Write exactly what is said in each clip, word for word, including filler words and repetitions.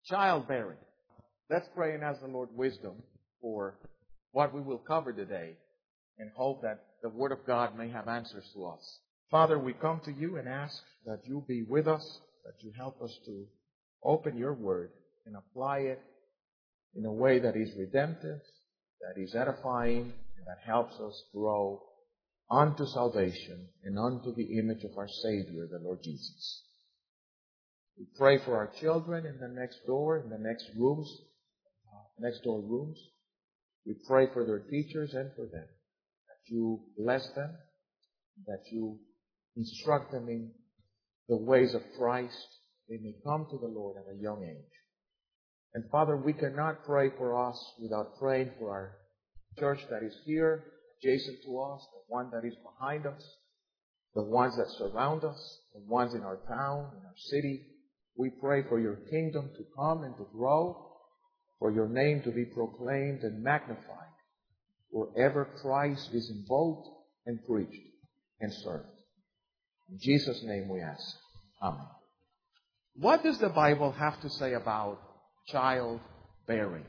Childbearing. Let's pray and ask the Lord wisdom for what we will cover today and hope that the Word of God may have answers to us. Father, we come to you and ask that you be with us, that you help us to open your Word and apply it in a way that is redemptive, that is edifying, and that helps us grow unto salvation and unto the image of our Savior, the Lord Jesus. We pray for our children in the next door, in the next rooms, uh, next door rooms. We pray for their teachers and for them, that you bless them, that you instruct them in the ways of Christ. They may come to the Lord at a young age. And Father, we cannot pray for us without praying for our church that is here, adjacent to us, the one that is behind us, the ones that surround us, the ones in our town, in our city. We pray for your kingdom to come and to grow, for your name to be proclaimed and magnified wherever Christ is invoked and preached and served. In Jesus' name we ask. Amen. What does the Bible have to say about childbearing?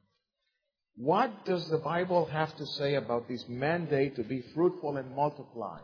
What does the Bible have to say about this mandate to be fruitful and multiply?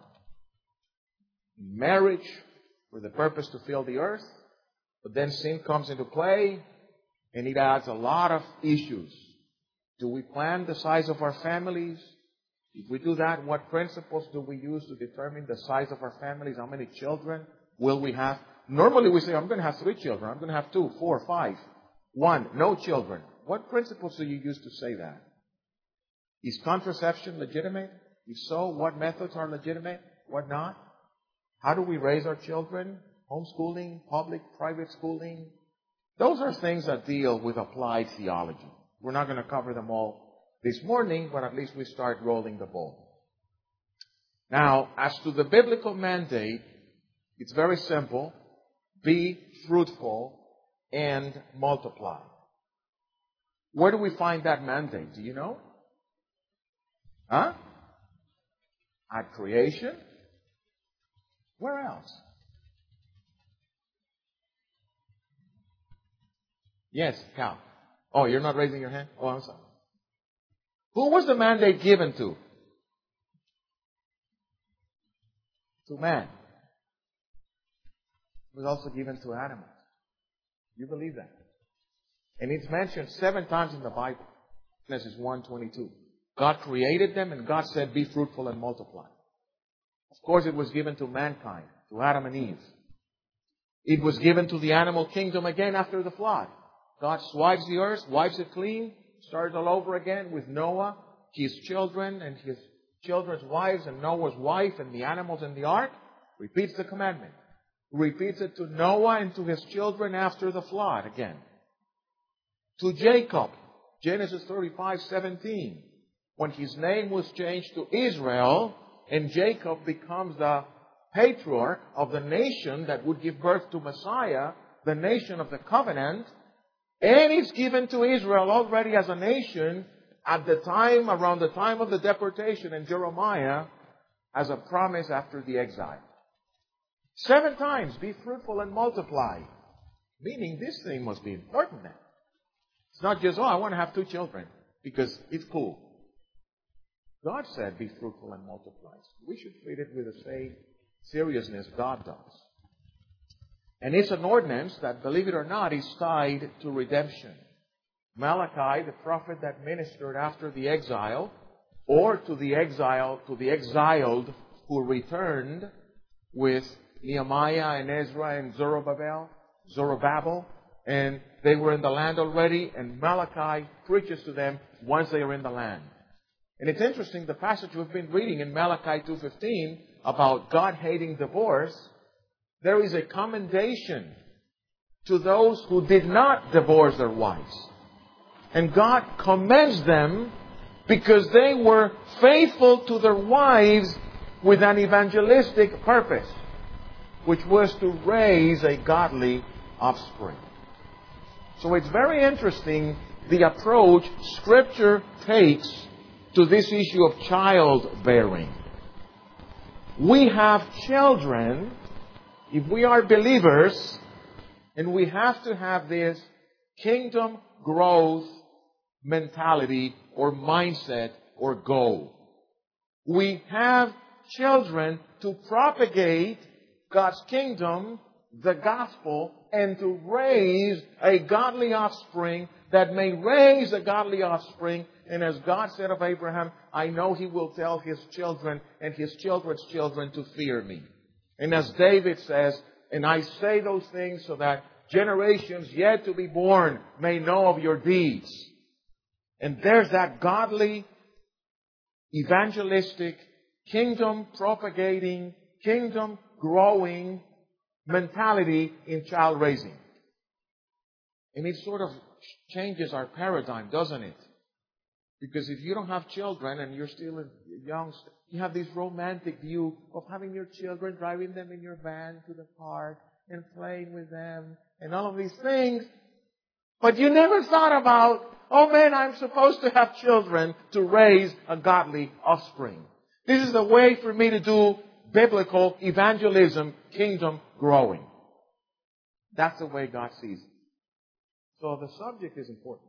Marriage for the purpose to fill the earth, but then sin comes into play and it adds a lot of issues. Do we plan the size of our families? If we do that, what principles do we use to determine the size of our families? How many children will we have? Normally we say, I'm going to have three children. I'm going to have two, four, five, one, no children. What principles do you use to say that? Is contraception legitimate? If so, what methods are legitimate? What not? How do we raise our children? Homeschooling, public, private schooling? Those are things that deal with applied theology. We're not going to cover them all this morning, but at least we start rolling the ball. Now, as to the biblical mandate, it's very simple. Be fruitful and multiply. Where do we find that mandate? Do you know? Huh? At creation? Where else? Yes, Cal. Oh, you're not raising your hand? Oh, I'm sorry. Who was the mandate given to? To man. It was also given to animals. You believe that? And it's mentioned seven times in the Bible. Genesis one twenty-two. God created them and God said, be fruitful and multiply. Of course, it was given to mankind, to Adam and Eve. It was given to the animal kingdom again after the flood. God swipes the earth, wipes it clean, starts all over again with Noah, his children and his children's wives and Noah's wife and the animals in the ark. Repeats the commandment. Repeats it to Noah and to his children after the flood again. To Jacob, Genesis thirty-five seventeen, when his name was changed to Israel and Jacob becomes the patriarch of the nation that would give birth to Messiah, the nation of the covenant. And it's given to Israel already as a nation at the time, around the time of the deportation in Jeremiah, as a promise after the exile. Seven times, be fruitful and multiply. Meaning this thing must be important then. It's not just, oh, I want to have two children because it's cool. God said, be fruitful and multiply. We should treat it with the same seriousness God does. And it's an ordinance that, believe it or not, is tied to redemption. Malachi, the prophet that ministered after the exile, or to the exile, to the exiled who returned with Nehemiah and Ezra and Zerubbabel, Zerubbabel, and they were in the land already, and Malachi preaches to them once they are in the land. And it's interesting, the passage we've been reading in Malachi two fifteen about God hating divorce, there is a commendation to those who did not divorce their wives. And God commends them because they were faithful to their wives with an evangelistic purpose, which was to raise a godly offspring. So it's very interesting the approach Scripture takes to this issue of childbearing. We have children, if we are believers, and we have to have this kingdom growth mentality or mindset or goal. We have children to propagate God's kingdom, the gospel, and to raise a godly offspring that may raise a godly offspring. And as God said of Abraham, I know he will tell his children and his children's children to fear me. And as David says, and I say those things so that generations yet to be born may know of your deeds. And there's that godly, evangelistic, kingdom-propagating, kingdom-growing mentality in child raising. And it sort of changes our paradigm, doesn't it? Because if you don't have children and you're still young, you have this romantic view of having your children, driving them in your van to the park and playing with them and all of these things. But you never thought about, oh man, I'm supposed to have children to raise a godly offspring. This is the way for me to do biblical evangelism, kingdom growing. That's the way God sees it. So the subject is important.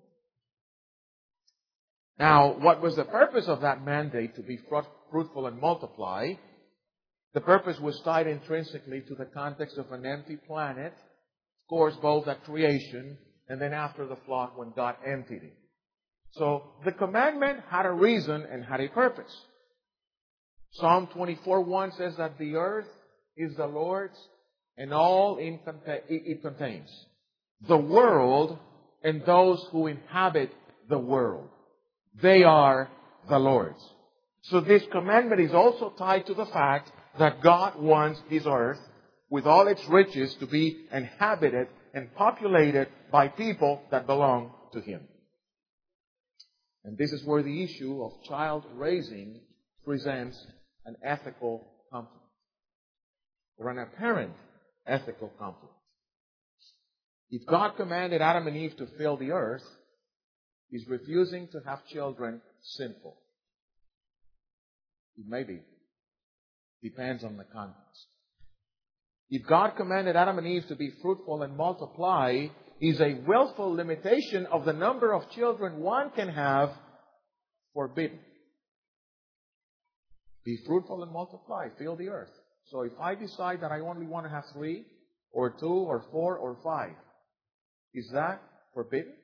Now, what was the purpose of that mandate to be fruitful and multiply? The purpose was tied intrinsically to the context of an empty planet, of course, both at creation and then after the flood when God emptied it. So the commandment had a reason and had a purpose. Psalm twenty-four one says that the earth is the Lord's and all it contains. The world and those who inhabit the world. They are the Lord's. So this commandment is also tied to the fact that God wants His earth with all its riches to be inhabited and populated by people that belong to Him. And this is where the issue of child raising presents an ethical conflict, or an apparent ethical conflict. If God commanded Adam and Eve to fill the earth, He's refusing to have children sinful. It may be. Depends on the context. If God commanded Adam and Eve to be fruitful and multiply, is a willful limitation of the number of children one can have forbidden. Be fruitful and multiply, fill the earth. So if I decide that I only want to have three, or two, or four, or five, is that forbidden?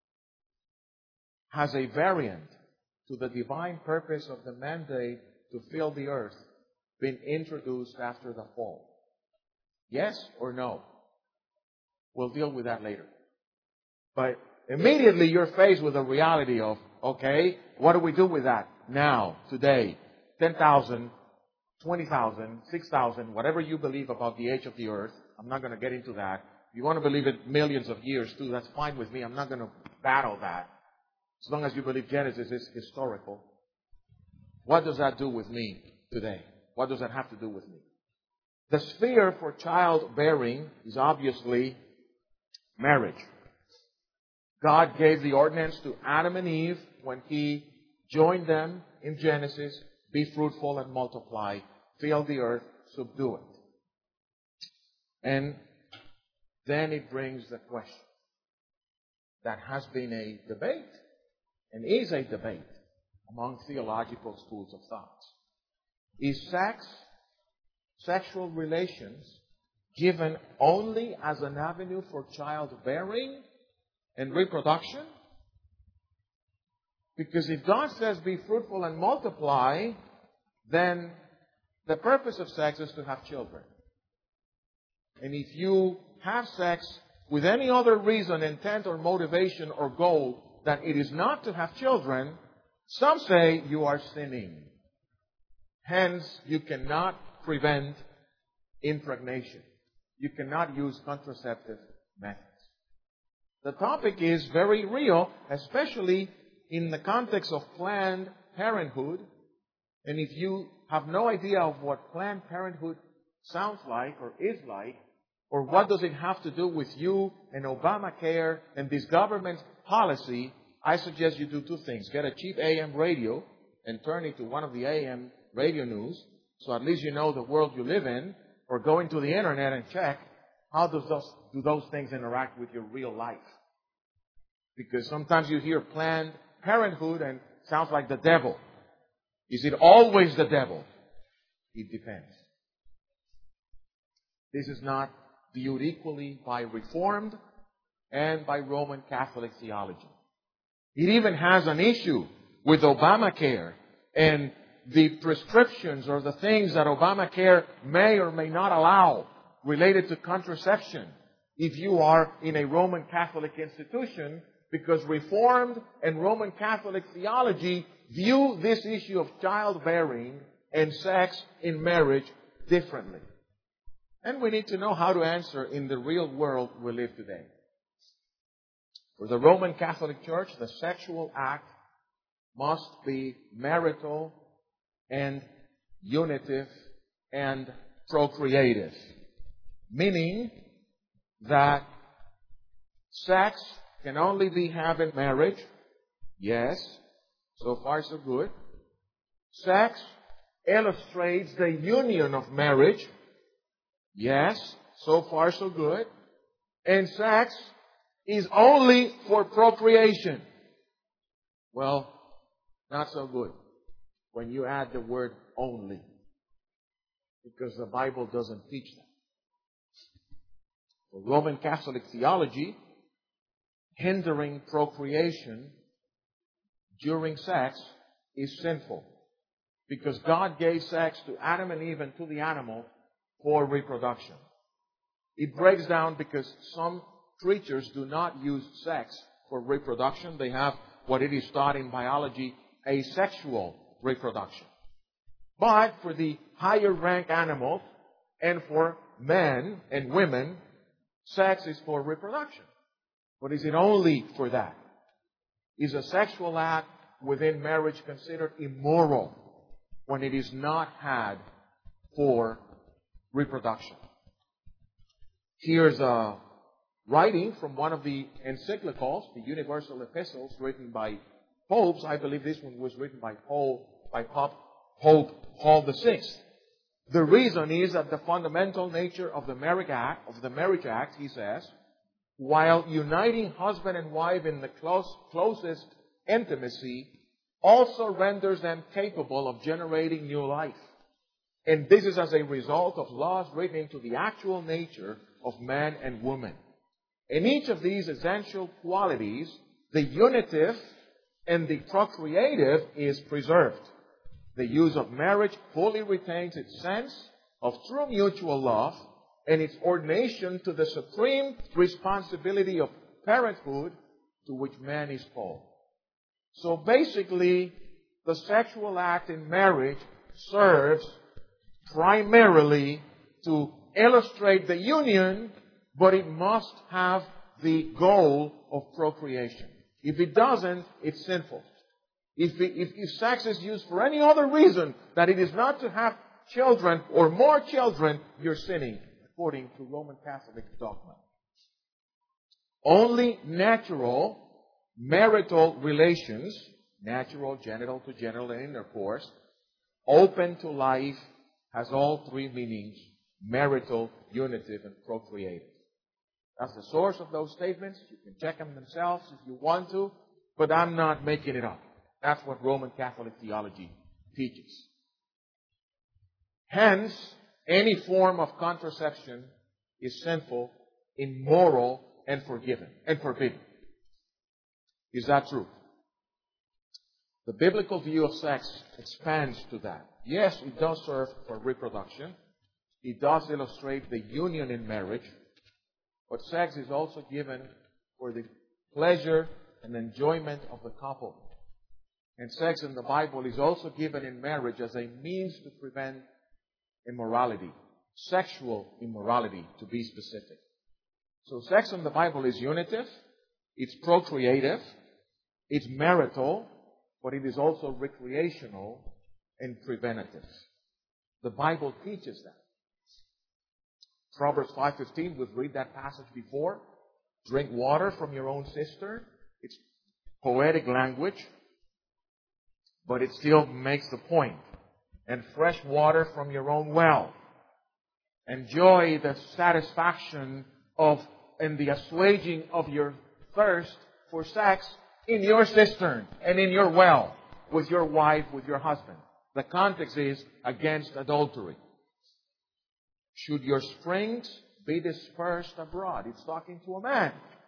Has a variant to the divine purpose of the mandate to fill the earth been introduced after the fall? Yes or no? We'll deal with that later. But immediately you're faced with the reality of, okay, what do we do with that now, today? ten thousand, twenty thousand, six thousand, whatever you believe about the age of the earth. I'm not going to get into that. If you want to believe it millions of years too, that's fine with me. I'm not going to battle that. As long as you believe Genesis is historical. What does that do with me today? What does that have to do with me? The sphere for childbearing is obviously marriage. God gave the ordinance to Adam and Eve when He joined them in Genesis. Be fruitful and multiply. Fill the earth, subdue it. And then it brings the question that has been a debate and is a debate among theological schools of thought. Is sex, sexual relations, given only as an avenue for childbearing and reproduction? Because if God says be fruitful and multiply, then the purpose of sex is to have children. And if you have sex with any other reason, intent, or motivation or goal that it is not to have children, some say you are sinning. Hence, you cannot prevent impregnation. You cannot use contraceptive methods. The topic is very real, especially in the context of Planned Parenthood. And if you have no idea of what Planned Parenthood sounds like or is like, or what does it have to do with you and Obamacare and this government policy, I suggest you do two things. Get a cheap A M radio and turn it to one of the A M radio news, so at least you know the world you live in, or go into the internet and check how does those, do those things interact with your real life. Because sometimes you hear Planned Parenthood and it sounds like the devil. Is it always the devil? It depends. This is not viewed equally by Reformed and by Roman Catholic theology. It even has an issue with Obamacare and the prescriptions or the things that Obamacare may or may not allow related to contraception if you are in a Roman Catholic institution, because Reformed and Roman Catholic theology view this issue of childbearing and sex in marriage differently. And we need to know how to answer in the real world we live today. For the Roman Catholic Church, the sexual act must be marital and unitive and procreative. Meaning that sex can only be had in marriage. Yes, so far so good. Sex illustrates the union of marriage. Yes, so far so good. And sex is only for procreation. Well, not so good when you add the word only, because the Bible doesn't teach that. For Roman Catholic theology, hindering procreation during sex is sinful, because God gave sex to Adam and Eve and to the animal for reproduction. It breaks down because some creatures do not use sex for reproduction. They have what it is taught in biology, asexual reproduction. But for the higher rank animals and for men and women, sex is for reproduction. But is it only for that? Is a sexual act within marriage considered immoral when it is not had for reproduction? Here's a writing from one of the encyclicals, the Universal Epistles, written by popes. I believe this one was written by Paul, by Pope, Pope Paul the Sixth. The reason is that the fundamental nature of the marriage act, of the marriage act, he says, while uniting husband and wife in the close, closest intimacy, also renders them capable of generating new life. And this is as a result of laws written into the actual nature of man and woman. In each of these essential qualities, the unitive and the procreative is preserved. The use of marriage fully retains its sense of true mutual love and its ordination to the supreme responsibility of parenthood to which man is called. So basically, the sexual act in marriage serves primarily to illustrate the union, but it must have the goal of procreation. If it doesn't, it's sinful. If, it, if, if sex is used for any other reason that it is not to have children or more children, you're sinning, according to Roman Catholic dogma. Only natural marital relations, natural genital to genital intercourse, open to life, has all three meanings: marital, unitive, and procreative. That's the source of those statements. You can check them themselves if you want to, but I'm not making it up. That's what Roman Catholic theology teaches. Hence, any form of contraception is sinful, immoral, and forgiven and forbidden. Is that true? The biblical view of sex expands to that. Yes, it does serve for reproduction. It does illustrate the union in marriage. But sex is also given for the pleasure and enjoyment of the couple. And sex in the Bible is also given in marriage as a means to prevent immorality. Sexual immorality, to be specific. So sex in the Bible is unitive, it's procreative, it's marital, but it is also recreational and preventative. The Bible teaches that. Proverbs five fifteen, we've read that passage before. Drink water from your own cistern. It's poetic language, but it still makes the point. And fresh water from your own well. Enjoy the satisfaction of and the assuaging of your thirst for sex in your cistern and in your well with your wife, with your husband. The context is against adultery. Should your springs be dispersed abroad? It's talking to a man.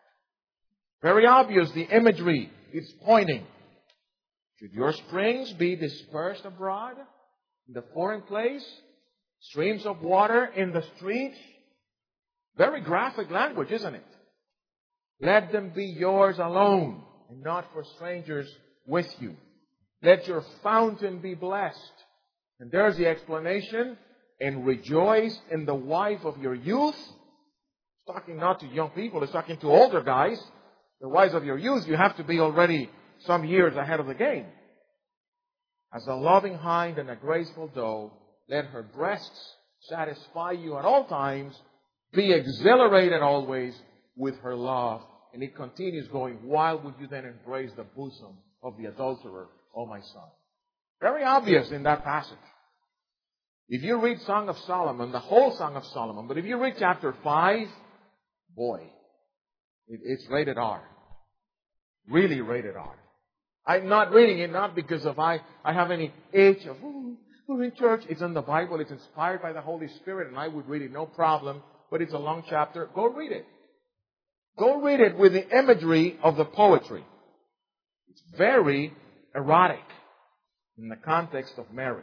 Very obvious, the imagery is pointing. Should your springs be dispersed abroad in the foreign place? Streams of water in the streets? Very graphic language, isn't it? Let them be yours alone and not for strangers with you. Let your fountain be blessed. And there's the explanation. And rejoice in the wife of your youth. It's talking not to young people, it's talking to older guys. The wives of your youth, you have to be already some years ahead of the game. As a loving hind and a graceful doe, let her breasts satisfy you at all times. Be exhilarated always with her love. And it continues going, why would you then embrace the bosom of the adulterer, O my son? Very obvious in that passage. If you read Song of Solomon, the whole Song of Solomon, but if you read chapter five, boy, it, it's rated R. Really rated R. I'm not reading it not because of I, I have any itch of, ooh, we're in church. It's in the Bible. It's inspired by the Holy Spirit, and I would read it, no problem. But it's a long chapter. Go read it. Go read it with the imagery of the poetry. It's very erotic in the context of marriage.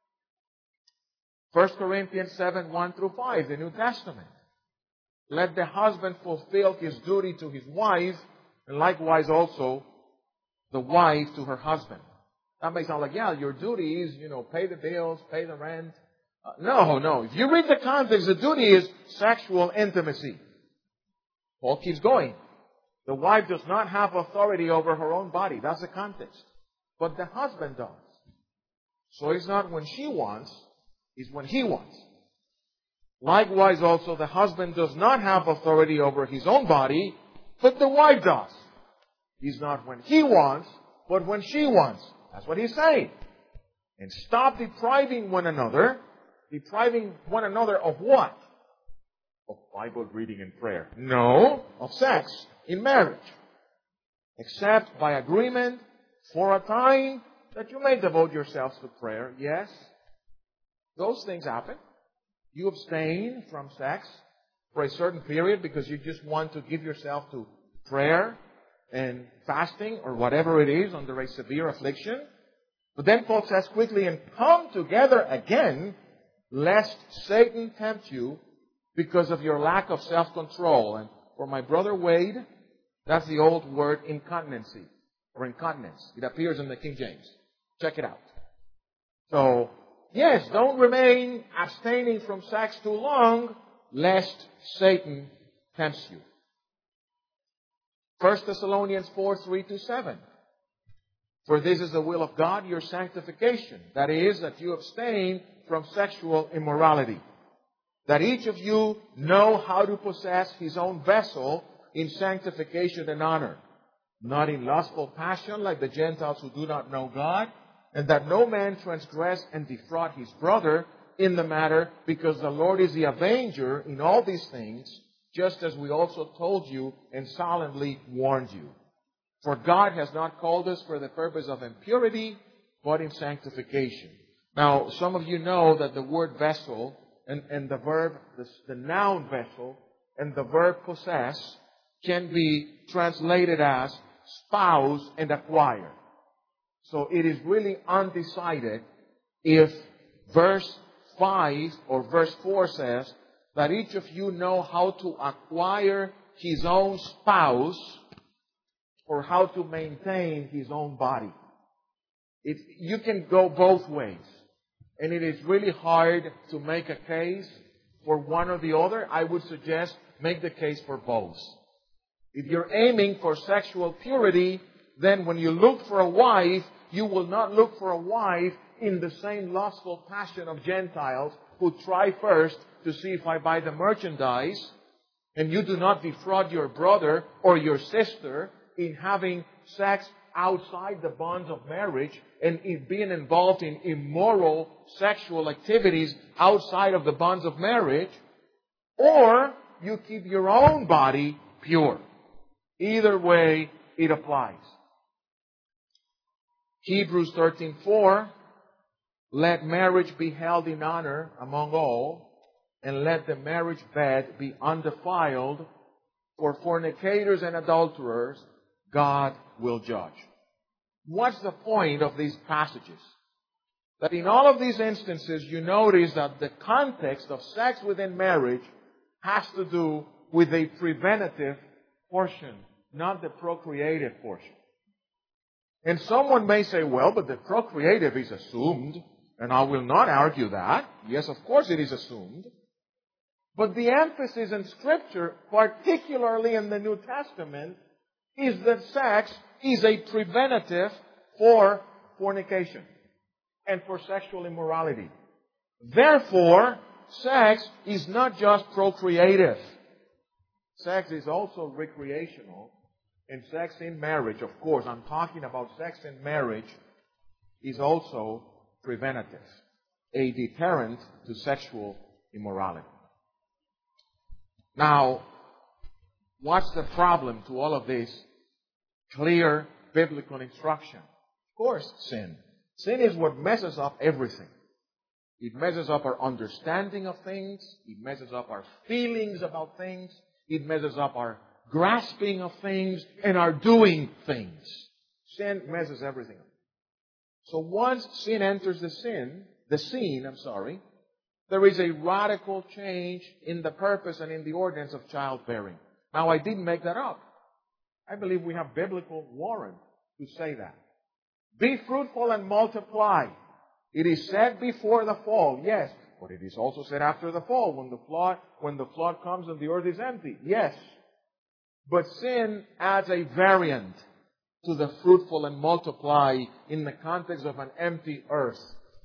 First Corinthians seven, one through five, the New Testament. Let the husband fulfill his duty to his wife, and likewise also the wife to her husband. That may sound like, yeah, your duty is, you know, pay the bills, pay the rent. Uh, no, no. If you read the context, the duty is sexual intimacy. Paul keeps going. The wife does not have authority over her own body. That's the context. But the husband does. So it's not when she wants, it's when he wants. Likewise also, the husband does not have authority over his own body, but the wife does. He's not when he wants, but when she wants. That's what he's saying. And stop depriving one another. Depriving one another of what? Of Bible reading and prayer. No, of sex in marriage. Except by agreement for a time that you may devote yourselves to prayer. Yes, those things happen. You abstain from sex for a certain period because you just want to give yourself to prayer and fasting or whatever it is under a severe affliction. But then Paul says quickly, and come together again, lest Satan tempt you because of your lack of self-control. And for my brother Wade, that's the old word incontinency or incontinence. It appears in the King James. Check it out. So, yes, don't remain abstaining from sex too long, lest Satan tempts you. First Thessalonians four, three to seven. For this is the will of God, your sanctification. That is, that you abstain from sexual immorality. That each of you know how to possess his own vessel in sanctification and honor. Not in lustful passion like the Gentiles who do not know God. And that no man transgress and defraud his brother in the matter, because the Lord is the avenger in all these things, just as we also told you and solemnly warned you. For God has not called us for the purpose of impurity, but in sanctification. Now, some of you know that the word vessel and, and the verb, the, the noun vessel and the verb possess can be translated as spouse and acquire. So it is really undecided if verse five or verse four says that each of you know how to acquire his own spouse or how to maintain his own body. It, you can go both ways. And it is really hard to make a case for one or the other. I would suggest make the case for both. If you're aiming for sexual purity, then when you look for a wife, you will not look for a wife in the same lustful passion of Gentiles who try first to see if I buy the merchandise, and you do not defraud your brother or your sister in having sex outside the bonds of marriage and in being involved in immoral sexual activities outside of the bonds of marriage, or you keep your own body pure. Either way, it applies. Hebrews thirteen four, let marriage be held in honor among all, and let the marriage bed be undefiled, for fornicators and adulterers God will judge. What's the point of these passages? That in all of these instances, you notice that the context of sex within marriage has to do with a preventative portion, not the procreative portion. And someone may say, well, but the procreative is assumed, and I will not argue that. Yes, of course it is assumed. But the emphasis in Scripture, particularly in the New Testament, is that sex is a preventative for fornication and for sexual immorality. Therefore, sex is not just procreative. Sex is also recreational. And sex in marriage, of course, I'm talking about sex in marriage, is also preventative, a deterrent to sexual immorality. Now, what's the problem to all of this clear biblical instruction? Of course, sin. Sin is what messes up everything. It messes up our understanding of things. It messes up our feelings about things. It messes up our grasping of things and our doing things. Sin messes everything up. So once sin enters the sin, the scene, I'm sorry, there is a radical change in the purpose and in the ordinance of childbearing. Now, I didn't make that up. I believe we have biblical warrant to say that. Be fruitful and multiply. It is said before the fall, yes, but it is also said after the fall, when the flood, when the flood comes and the earth is empty, yes. But sin adds a variant to the fruitful and multiply in the context of an empty earth.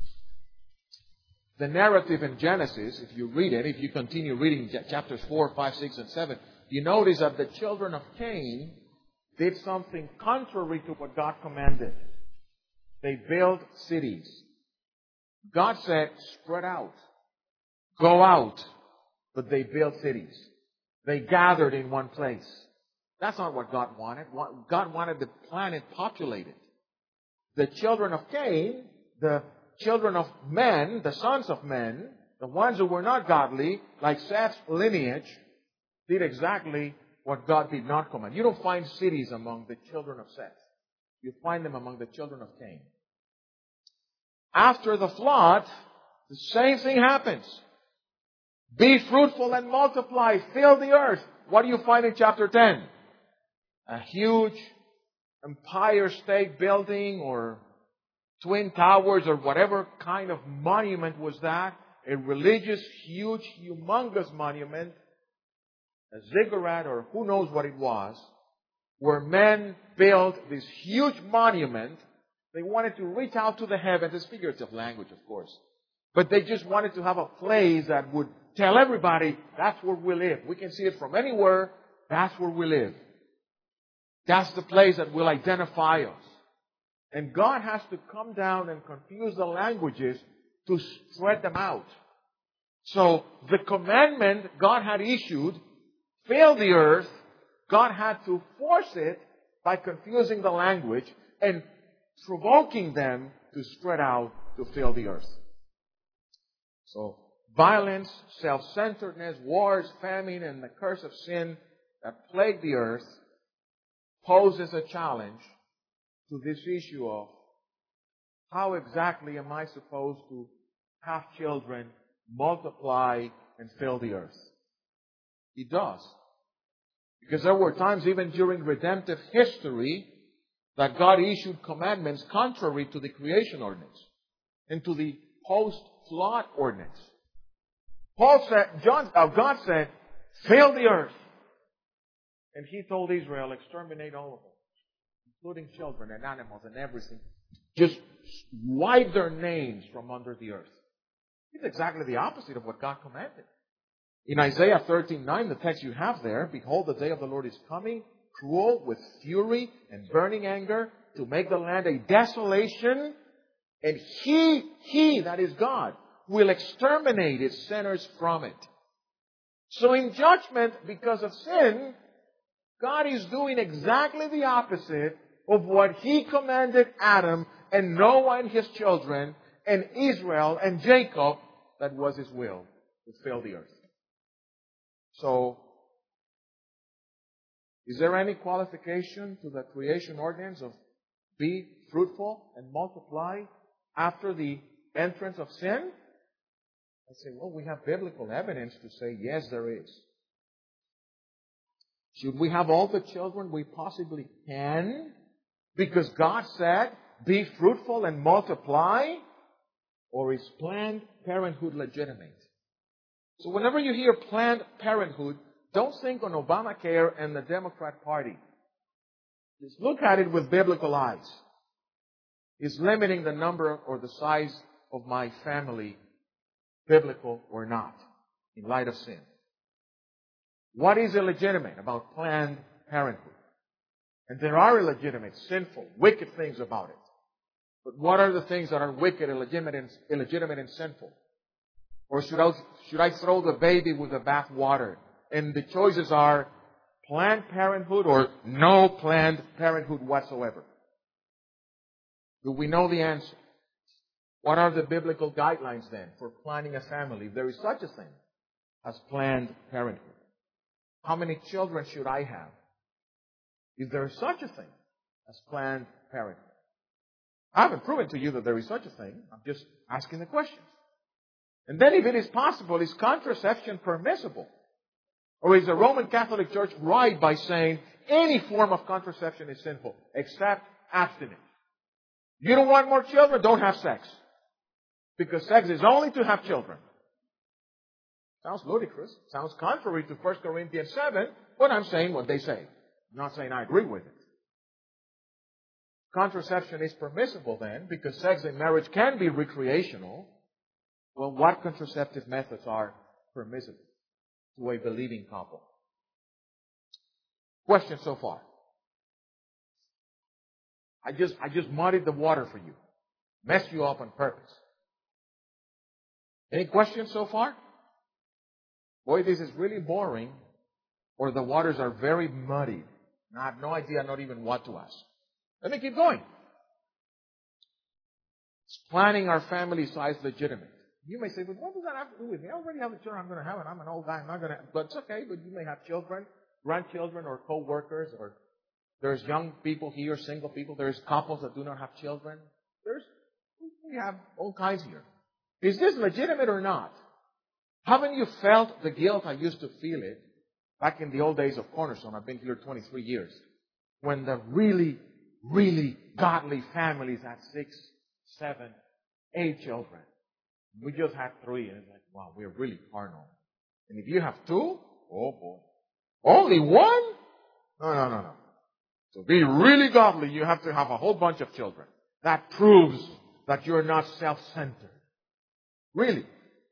The narrative in Genesis, if you read it, if you continue reading chapters four, five, six, and seven, you notice that the children of Cain did something contrary to what God commanded. They built cities. God said, spread out. Go out. But they built cities. They gathered in one place. That's not what God wanted. God wanted the planet populated. The children of Cain, the children of men, the sons of men, the ones who were not godly, like Seth's lineage, did exactly what God did not command. You don't find cities among the children of Seth. You find them among the children of Cain. After the flood, the same thing happens. Be fruitful and multiply, fill the earth. What do you find in chapter ten? A huge Empire State Building or Twin Towers or whatever kind of monument was that. A religious, huge, humongous monument. A ziggurat or who knows what it was. Where men built this huge monument. They wanted to reach out to the heavens. It's figurative language, of course. But they just wanted to have a place that would tell everybody, that's where we live. We can see it from anywhere. That's where we live. That's the place that will identify us. And God has to come down and confuse the languages to spread them out. So the commandment God had issued, fill the earth, God had to force it by confusing the language and provoking them to spread out to fill the earth. So violence, self-centeredness, wars, famine, and the curse of sin that plague the earth poses a challenge to this issue of how exactly am I supposed to have children, multiply, and fill the earth? It does. Because there were times even during redemptive history that God issued commandments contrary to the creation ordinance and to the post-flood ordinance. Paul said, John, uh, God said, fill the earth. And He told Israel, exterminate all of them, including children and animals and everything. Just wipe their names from under the earth. It's exactly the opposite of what God commanded. In Isaiah thirteen nine, the text you have there, behold, the day of the Lord is coming, cruel with fury and burning anger, to make the land a desolation. And He, He, that is God, will exterminate its sinners from it. So in judgment, because of sin, God is doing exactly the opposite of what He commanded Adam and Noah and his children and Israel and Jacob, that was His will to fill the earth. So, is there any qualification to the creation ordinance of be fruitful and multiply after the entrance of sin? I say, well, we have biblical evidence to say, yes, there is. Should we have all the children we possibly can? Because God said, be fruitful and multiply? Or is Planned Parenthood legitimate? So whenever you hear Planned Parenthood, don't think on Obamacare and the Democrat Party. Just look at it with biblical eyes. Is limiting the number or the size of my family biblical or not in light of sin? What is illegitimate about Planned Parenthood? And there are illegitimate, sinful, wicked things about it. But what are the things that are wicked, illegitimate, and, illegitimate and sinful? Or should I, should I throw the baby with the bath water? And the choices are Planned Parenthood or no Planned Parenthood whatsoever. Do we know the answer? What are the biblical guidelines then for planning a family? If there is such a thing as Planned Parenthood. How many children should I have? If there is such a thing as Planned Parenthood. I haven't proven to you that there is such a thing. I'm just asking the questions. And then if it is possible, is contraception permissible? Or is the Roman Catholic Church right by saying any form of contraception is sinful, except abstinence? You don't want more children? Don't have sex. Because sex is only to have children. Sounds ludicrous. Sounds contrary to First Corinthians seven, but I'm saying what they say. I'm not saying I agree with it. Contraception is permissible then, because sex in marriage can be recreational. Well, what contraceptive methods are permissible to a believing couple? Question so far. I just, I just muddied the water for you. Messed you up on purpose. Any questions so far? Boy, this is really boring, or the waters are very muddy. And I have no idea, not even what to ask. Let me keep going. Is planning our family size legitimate? You may say, but what does that have to do with me? I already have a children I'm going to have, and I'm an old guy. I'm not going to. But it's okay. But you may have children, grandchildren, or co-workers, or there's young people here, single people. There's couples that do not have children. There's we have all kinds here. Is this legitimate or not? Haven't you felt the guilt? I used to feel it back in the old days of Cornerstone. I've been here twenty-three years. When the really, really godly families had six, seven, eight children. We just had three, and it's like, wow, we're really carnal. And if you have two, oh boy. Only one? No, no, no, no. To be really godly, you have to have a whole bunch of children. That proves that you're not self-centered. Really.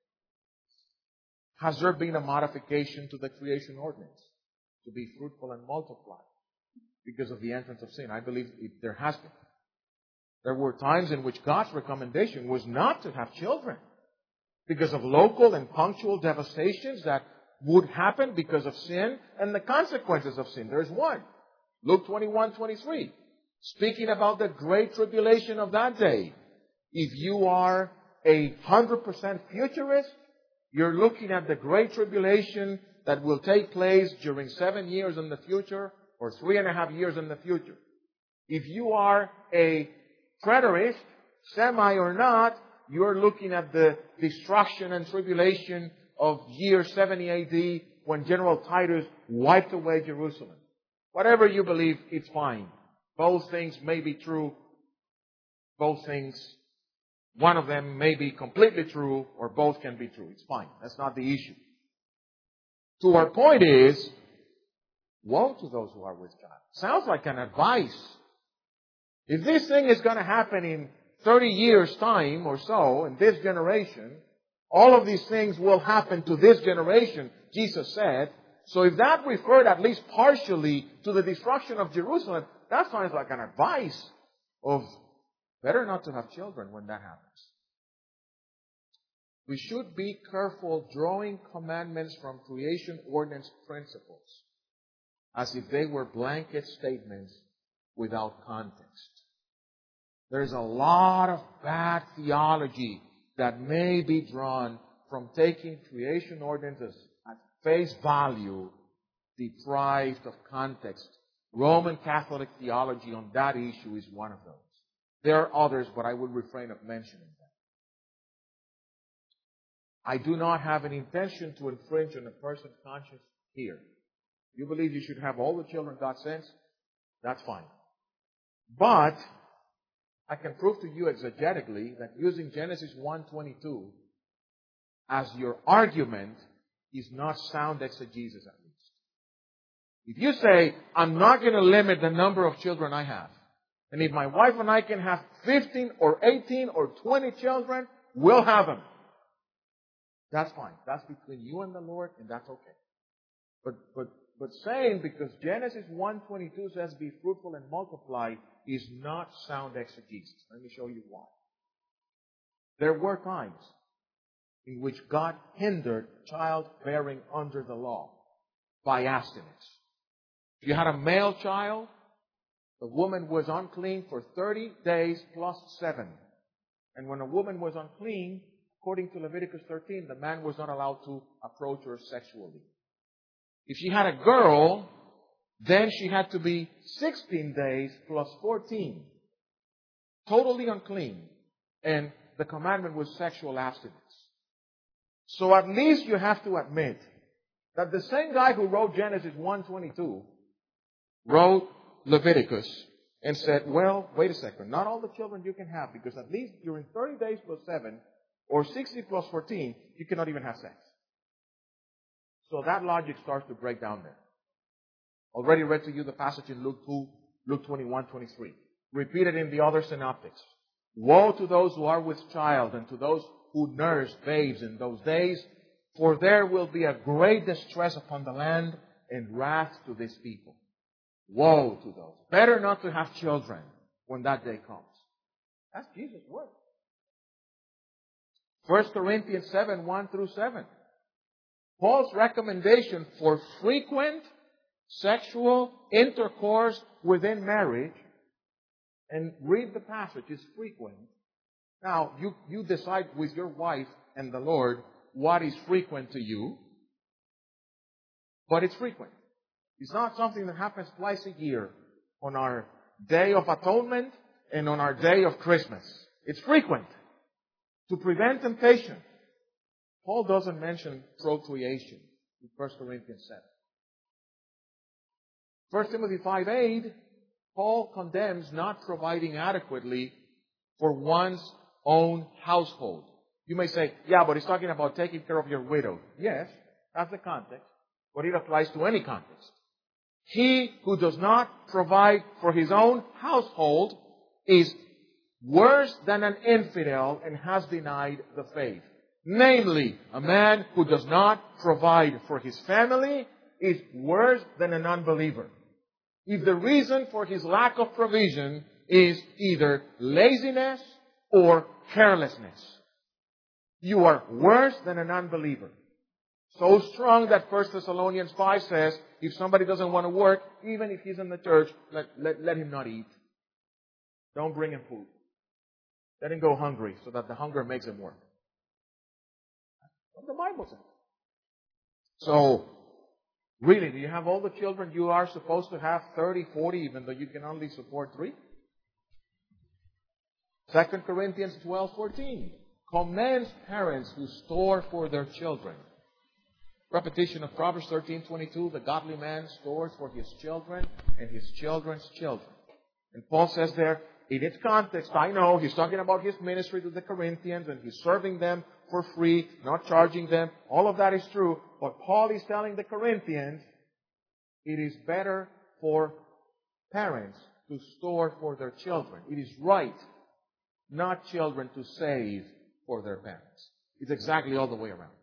Has there been a modification to the creation ordinance to be fruitful and multiply because of the entrance of sin? I believe it, there has been. There were times in which God's recommendation was not to have children because of local and punctual devastations that would happen because of sin and the consequences of sin. There's one. Luke twenty-one twenty-three. Speaking about the great tribulation of that day. If you are a hundred percent futurist, you're looking at the great tribulation that will take place during seven years in the future or three and a half years in the future. If you are a preterist, semi or not, you're looking at the destruction and tribulation of year seventy A D when General Titus wiped away Jerusalem. Whatever you believe, it's fine. Both things may be true. Both things, one of them may be completely true, or both can be true. It's fine. That's not the issue. So our point is, woe to those who are with God. Sounds like an advice. If this thing is going to happen in thirty years' time or so, in this generation, all of these things will happen to this generation, Jesus said. So if that referred at least partially to the destruction of Jerusalem, that sounds like an advice of better not to have children when that happens. We should be careful drawing commandments from creation ordinance principles. as if they were blanket statements without context. There's a lot of bad theology that may be drawn from taking creation ordinances at face value, deprived of context. Roman Catholic theology on that issue is one of those. There are others, but I will refrain of mentioning them. I do not have an intention to infringe on a person's conscience here. You believe you should have all the children God sends? That's fine. But I can prove to you exegetically that using Genesis one twenty-two as your argument is not sound exegesis, at least. If you say, I'm not going to limit the number of children I have, and if my wife and I can have fifteen or eighteen or twenty children, we'll have them. That's fine. That's between you and the Lord, and that's okay. But, but, but saying because Genesis one twenty-two says be fruitful and multiply is not sound exegesis. Let me show you why. There were times in which God hindered childbearing under the law by abstinence. If you had a male child, the woman was unclean for thirty days plus seven. And when a woman was unclean, according to Leviticus thirteen, the man was not allowed to approach her sexually. If she had a girl, then she had to be sixteen days plus fourteen. Totally unclean. And the commandment was sexual abstinence. So at least you have to admit that the same guy who wrote Genesis one twenty-two wrote Leviticus and said, well, wait a second, not all the children you can have, because at least during thirty days plus seven or sixty plus fourteen, you cannot even have sex. So that logic starts to break down there. Already read to you the passage in Luke two, Luke twenty-one, twenty-three. Repeated in the other synoptics. Woe to those who are with child and to those who nurse babes in those days, for there will be a great distress upon the land and wrath to this people. Woe to those. Better not to have children when that day comes. That's Jesus' word. First Corinthians seven, one through seven. Paul's recommendation for frequent sexual intercourse within marriage, and read the passage, is frequent. Now, you, you decide with your wife and the Lord what is frequent to you, but it's frequent. It's not something that happens twice a year on our Day of Atonement and on our Day of Christmas. It's frequent to prevent temptation. Paul doesn't mention procreation in First Corinthians seven. First Timothy five eight, Paul condemns not providing adequately for one's own household. You may say, yeah, but he's talking about taking care of your widow. Yes, that's the context, but it applies to any context. He who does not provide for his own household is worse than an infidel and has denied the faith. Namely, a man who does not provide for his family is worse than an unbeliever. If the reason for his lack of provision is either laziness or carelessness, you are worse than an unbeliever. So strong that First Thessalonians five says, if somebody doesn't want to work, even if he's in the church, let, let, let him not eat. Don't bring him food. Let him go hungry so that the hunger makes him work. That's what the Bible says. So, really, do you have all the children you are supposed to have, thirty, forty, even though you can only support three? Second Corinthians twelve, fourteen commends parents who store for their children. Repetition of Proverbs thirteen, twenty-two, the godly man stores for his children and his children's children. And Paul says there, in its context, I know he's talking about his ministry to the Corinthians and he's serving them for free, not charging them. All of that is true. But Paul is telling the Corinthians, it is better for parents to store for their children. It is right, not children to save for their parents. It's exactly all the way around.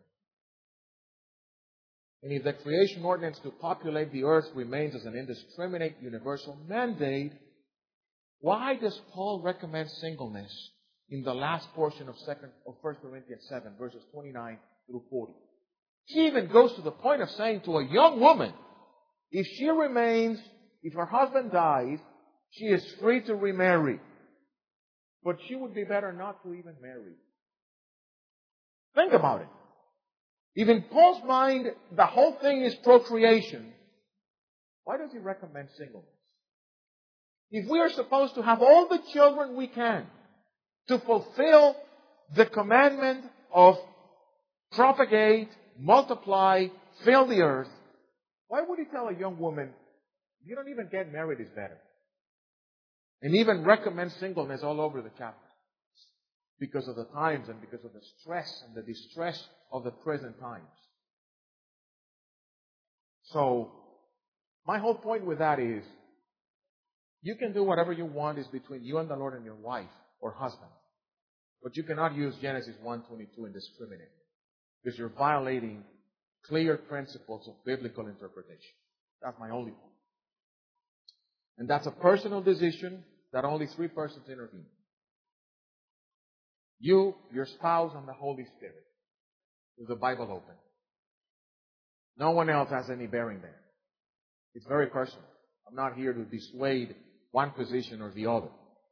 And if the creation ordinance to populate the earth remains as an indiscriminate universal mandate, why does Paul recommend singleness in the last portion of second of First Corinthians seven, verses twenty-nine through forty? He even goes to the point of saying to a young woman, If she remains, if her husband dies, she is free to remarry. But she would be better not to even marry. Think about it. If in Paul's mind the whole thing is procreation, why does he recommend singleness? If we are supposed to have all the children we can to fulfill the commandment of propagate, multiply, fill the earth, why would he tell a young woman, you don't even get married is better? And even recommend singleness all over the chapter. Because of the times and because of the stress and the distress of the present times. So, my whole point with that is, you can do whatever you want is between you and the Lord and your wife or husband. But you cannot use Genesis one twenty-two and discriminate. Because you're violating clear principles of biblical interpretation. That's my only point. And that's a personal decision that only three persons intervene. You, your spouse, and the Holy Spirit. With the Bible open. No one else has any bearing there. It's very personal. I'm not here to dissuade one position or the other.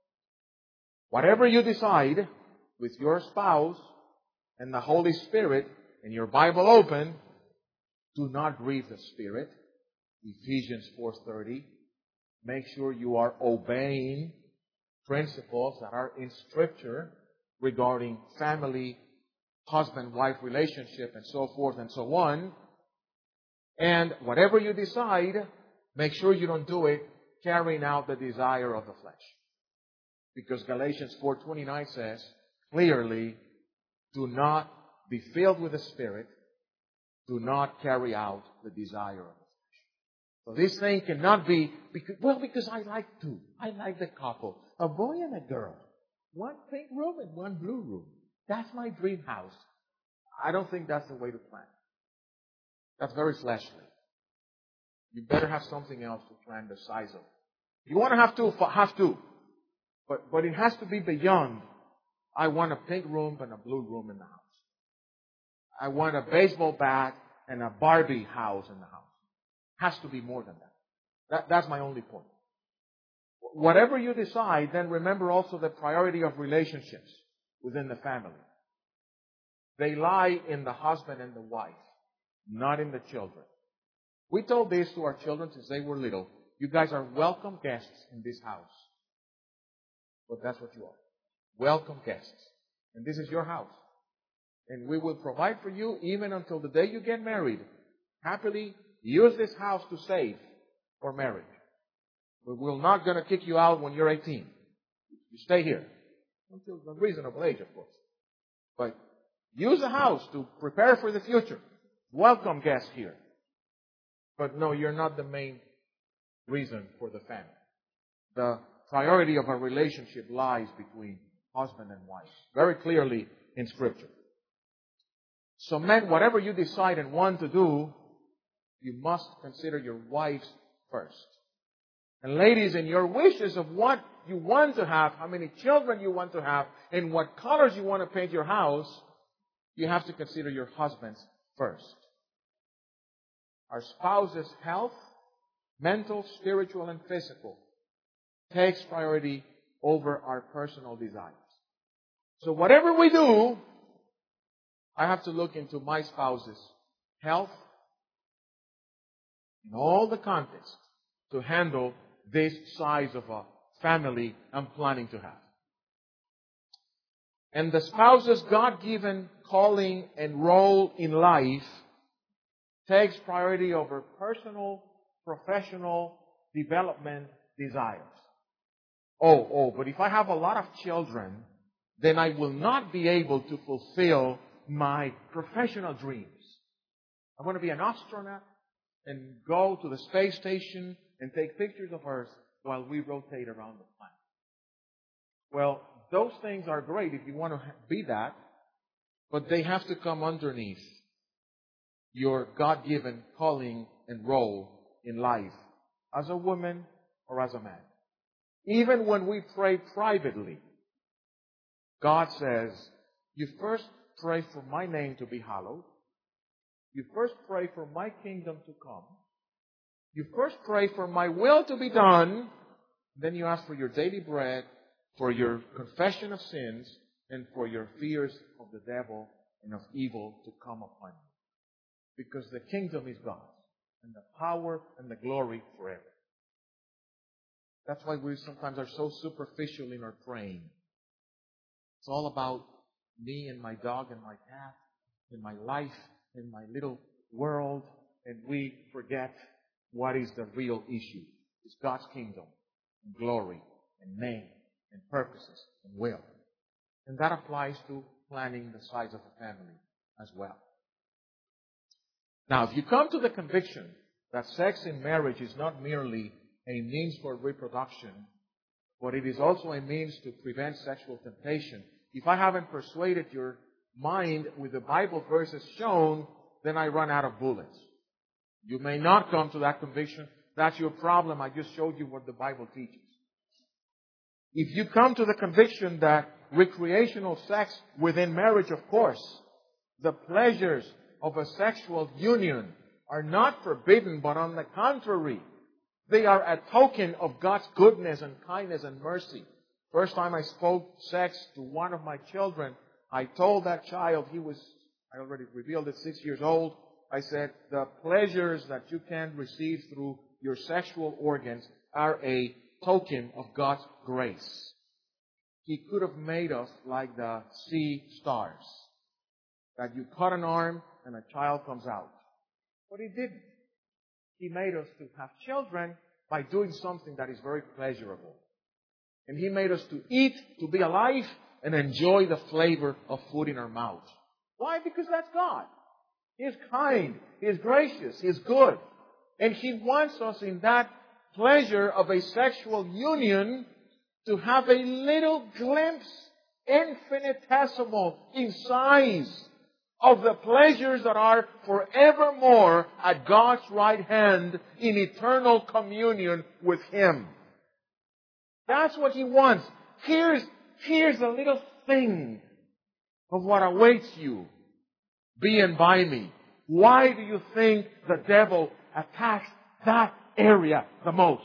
Whatever you decide with your spouse and the Holy Spirit and your Bible open, do not grieve the Spirit. Ephesians four thirty. Make sure you are obeying principles that are in Scripture regarding family, husband-wife relationship, and so forth and so on. And whatever you decide, make sure you don't do it carrying out the desire of the flesh. Because Galatians four twenty-nine says clearly, do not be filled with the Spirit. Do not carry out the desire of the flesh. So this thing cannot be, because, well, because I like to. I like the couple. A boy and a girl. One pink room and one blue room. That's my dream house. I don't think that's the way to plan. That's very fleshly. You better have something else to plan the size of. If you want to have two, have two. But, but it has to be beyond, I want a pink room and a blue room in the house. I want a baseball bat and a Barbie house in the house. Has to be more than that. that. That's my only point. Whatever you decide, then remember also the priority of relationships within the family. They lie in the husband and the wife, not in the children. We told this to our children since they were little. You guys are welcome guests in this house. But that's what you are. Welcome guests. And this is your house. And we will provide for you even until the day you get married. Happily use this house to save for marriage. We're not going to kick you out when you're eighteen. You stay here. Until a reasonable age, of course. But use the house to prepare for the future. Welcome guests here. But no, you're not the main reason for the family. The priority of a relationship lies between husband and wife. Very clearly in Scripture. So men, whatever you decide and want to do, you must consider your wives first. And ladies, in your wishes of what you want to have, how many children you want to have, and what colors you want to paint your house, you have to consider your husbands first. Our spouse's health, mental, spiritual, and physical, takes priority over our personal desires. So whatever we do, I have to look into my spouse's health in all the context to handle this size of a family I'm planning to have. And the spouse's God-given calling and role in life takes priority over personal, professional development desires. Oh, oh, but if I have a lot of children, then I will not be able to fulfill my professional dreams. I want to be an astronaut and go to the space station and take pictures of Earth while we rotate around the planet. Well, those things are great if you want to be that, but they have to come underneath your God-given calling and role in life as a woman or as a man. Even when we pray privately, God says, you first pray for my name to be hallowed. You first pray for my kingdom to come. You first pray for my will to be done. Then you ask for your daily bread, for your confession of sins, and for your fears of the devil and of evil to come upon you. Because the kingdom is God's, and the power and the glory forever. That's why we sometimes are so superficial in our praying. It's all about me and my dog and my cat and my life and my little world, and we forget what is the real issue. It's God's kingdom and glory and name and purposes and will. And that applies to planning the size of a family as well. Now, if you come to the conviction that sex in marriage is not merely a means for reproduction, but it is also a means to prevent sexual temptation, if I haven't persuaded your mind with the Bible verses shown, then I run out of bullets. You may not come to that conviction. That's your problem. I just showed you what the Bible teaches. If you come to the conviction that recreational sex within marriage, of course, the pleasures of a sexual union are not forbidden, but on the contrary, they are a token of God's goodness and kindness and mercy. First time I spoke sex to one of my children, I told that child, he was, I already revealed it, six years old. I said, the pleasures that you can receive through your sexual organs are a token of God's grace. He could have made us like the sea stars, that you cut an arm and a child comes out. But He didn't. He made us to have children by doing something that is very pleasurable. And He made us to eat, to be alive, and enjoy the flavor of food in our mouth. Why? Because that's God. He is kind. He is gracious. He is good. And He wants us in that pleasure of a sexual union to have a little glimpse, infinitesimal in size, of the pleasures that are forevermore at God's right hand in eternal communion with Him. That's what He wants. Here's, here's a little thing of what awaits you. Be and by me. Why do you think the devil attacks that area the most?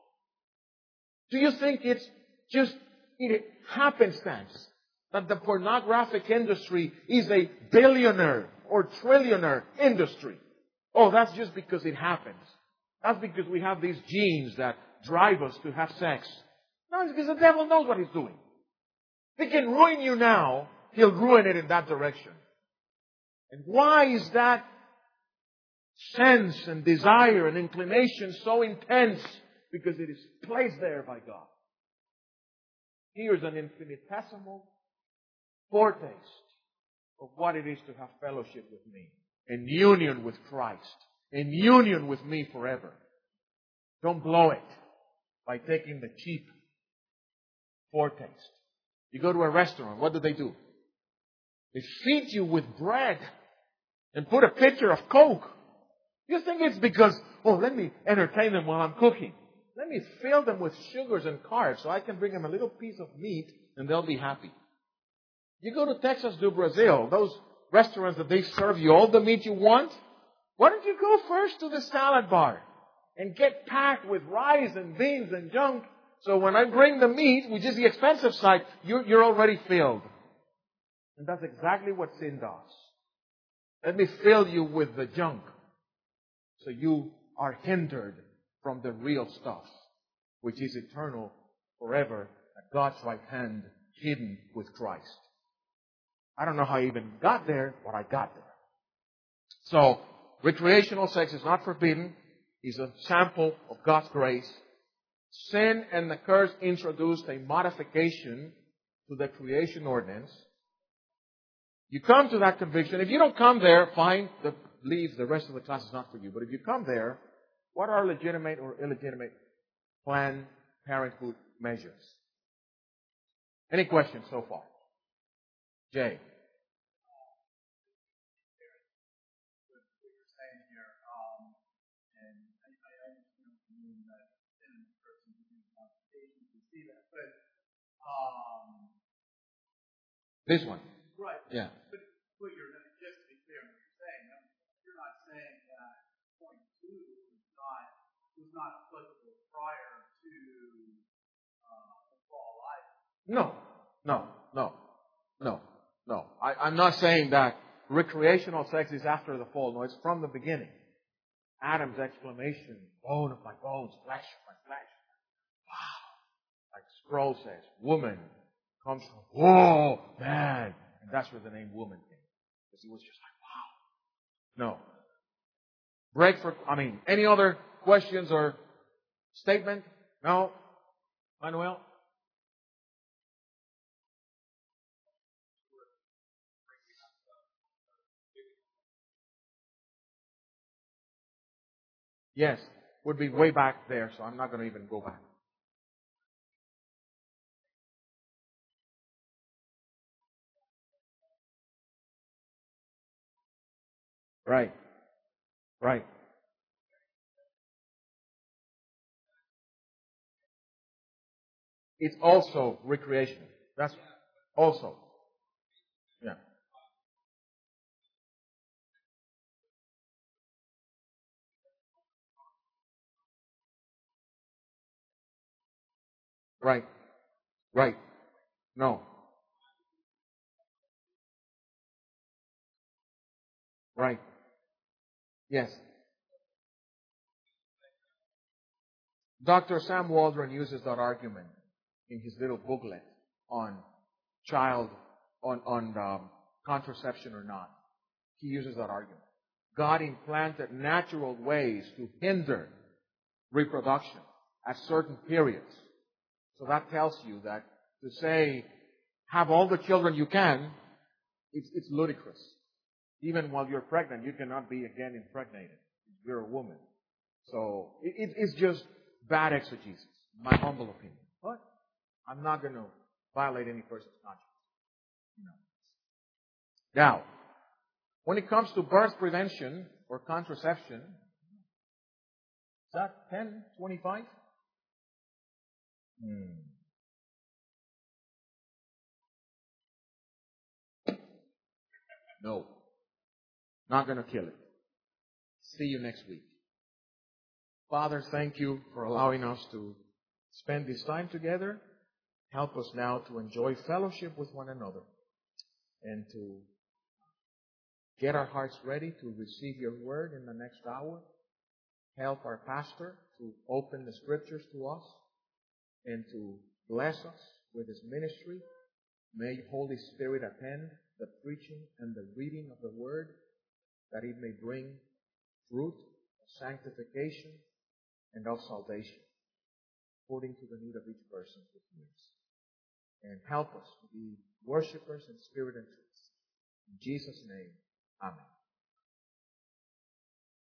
Do you think it's just it happenstance that the pornographic industry is a billionaire or trillionaire industry? Oh, that's just because it happens. That's because we have these genes that drive us to have sex. No, it's because the devil knows what he's doing. He can ruin you now. He'll ruin it in that direction. And why is that sense and desire and inclination so intense? Because it is placed there by God. Here's an infinitesimal foretaste of what it is to have fellowship with me, in union with Christ, in union with me forever. Don't blow it by taking the cheap foretaste. You go to a restaurant, what do they do? They feed you with bread and put a pitcher of Coke. You think it's because, oh, let me entertain them while I'm cooking. Let me fill them with sugars and carbs so I can bring them a little piece of meat and they'll be happy. You go to Texas do Brazil, those restaurants that they serve you all the meat you want. Why don't you go first to the salad bar and get packed with rice and beans and junk, so when I bring the meat, which is the expensive side, you're, you're already filled. And that's exactly what sin does. Let me fill you with the junk so you are hindered from the real stuff, which is eternal forever at God's right hand, hidden with Christ. I don't know how I even got there, but I got there. So, recreational sex is not forbidden. It's a sample of God's grace. Sin and the curse introduced a modification to the creation ordinance. You come to that conviction. If you don't come there, fine. The, leave. The rest of the class is not for you. But if you come there, what are legitimate or illegitimate Planned Parenthood measures? Any questions so far? Jay. This one. Right. Yeah. But what you're just to be clear on what you're saying, you're not saying that point two is not not applicable prior to uh, the fall either. No, no, no, no, no. I, I'm not saying that recreational sex is after the fall. No, it's from the beginning. Adam's exclamation, bone of my bones, flesh of my flesh. Wow. Like Scroll says, woman comes from, whoa, man. And that's where the name woman came. Because he was just like, wow. No. Break for, I mean, any other questions or statement? No? Manuel? Yes. Would be way back there, so I'm not going to even go back. Right. Right. It's also recreational. That's also. Yeah. Right. Right. No. Right. Yes. Doctor Sam Waldron uses that argument in his little booklet on child, on, on um, contraception or not. He uses that argument. God implanted natural ways to hinder reproduction at certain periods. So that tells you that to say, have all the children you can, it's, it's ludicrous. Even while you're pregnant, you cannot be again impregnated. You're a woman. So it, it, it's just bad exegesis, my humble opinion. But I'm not going to violate any person's conscience. You know. Now, when it comes to birth prevention or contraception, is that ten twenty-five? Hmm. No. Not going to kill it. See you next week. Father, thank you for allowing us to spend this time together. Help us now to enjoy fellowship with one another and to get our hearts ready to receive your word in the next hour. Help our pastor to open the scriptures to us and to bless us with his ministry. May Holy Spirit attend the preaching and the reading of the word, that it may bring fruit of sanctification and of salvation, according to the need of each person who hears. And help us to be worshipers in spirit and truth. In Jesus' name, amen.